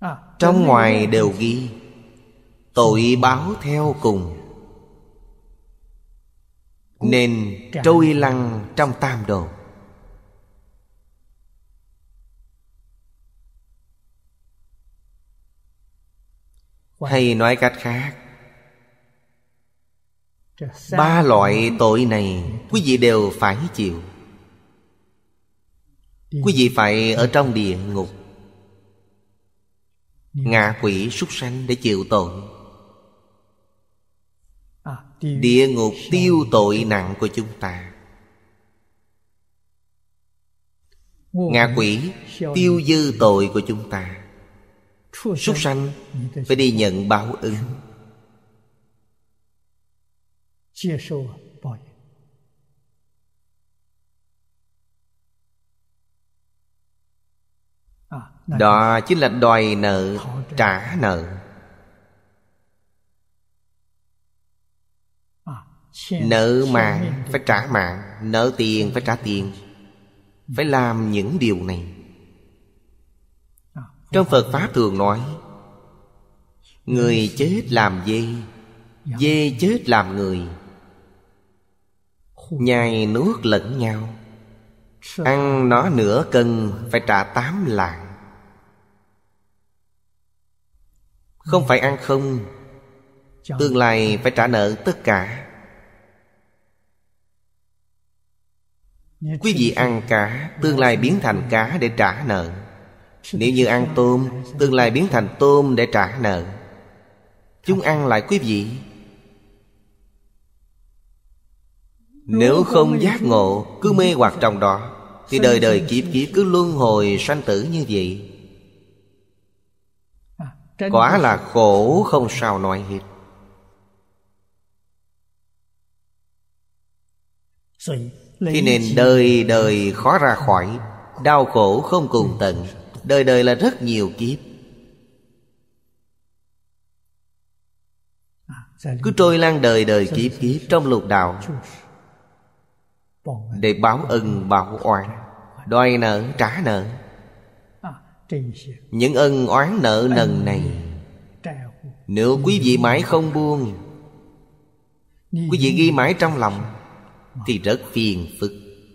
trong ngoài đều ghi tội báo theo cùng, nên trôi lăn trong tam đồ. Hay nói cách khác, ba loại tội này quý vị đều phải chịu. Quý vị phải ở trong địa ngục, ngạ quỷ súc sanh để chịu tội. Địa ngục tiêu tội nặng của chúng ta, ngạ quỷ tiêu dư tội của chúng ta. Súc sanh phải đi nhận báo ứng. Đó chính là đòi nợ trả nợ. Nợ mạng phải trả mạng, nợ tiền phải trả tiền. Phải làm những điều này. Trong Phật Pháp thường nói, người chết làm dê, dê chết làm người, nhai nuốt lẫn nhau. Ăn nó nửa cân phải trả 8 lạng. Không phải ăn không, tương lai phải trả nợ tất cả. Quý vị ăn cá, tương lai biến thành cá để trả nợ. Nếu như ăn tôm, tương lai biến thành tôm để trả nợ. Chúng ăn lại quý vị. Nếu không giác ngộ, cứ mê hoặc trong đó, thì đời đời kiếp kiếp cứ luân hồi sanh tử như vậy. Quả là khổ không sao nói hết. Thế nên đời đời khó ra khỏi, đau khổ không cùng tận. Đời đời là rất nhiều kiếp, cứ trôi lăn đời đời kiếp kiếp trong lục đạo, để báo ân báo oán, đòi nợ trả nợ. Những ân oán nợ nần này, nếu quý vị mãi không buông, quý vị ghi mãi trong lòng, thì rất phiền phức.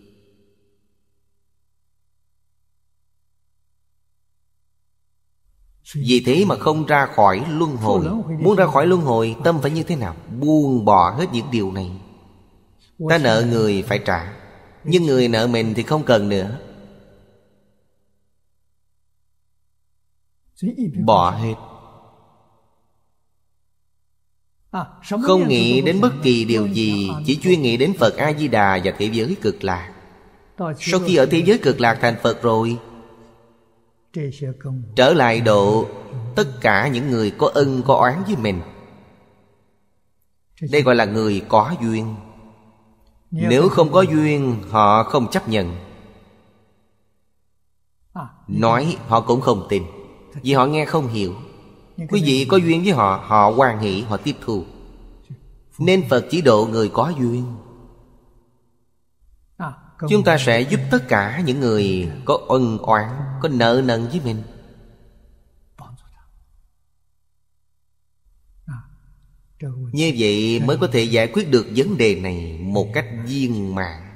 Vì thế mà không ra khỏi luân hồi. Muốn ra khỏi luân hồi, tâm phải như thế nào? Buông bỏ hết những điều này. Ta nợ người phải trả, nhưng người nợ mình thì không cần nữa. Bỏ hết. Không nghĩ đến bất kỳ điều gì, chỉ chuyên nghĩ đến Phật A-di-đà và thế giới cực lạc. Sau khi ở thế giới cực lạc thành Phật rồi, trở lại độ tất cả những người có ân có oán với mình. Đây gọi là người có duyên. Nếu không có duyên, họ không chấp nhận. Nói họ cũng không tin, vì họ nghe không hiểu. Quý vị có duyên với họ, họ hoan hỷ, họ tiếp thu. Nên Phật chỉ độ người có duyên. Chúng ta sẽ giúp tất cả những người có ân oán, có nợ nần với mình. Như vậy mới có thể giải quyết được vấn đề này một cách viên mãn.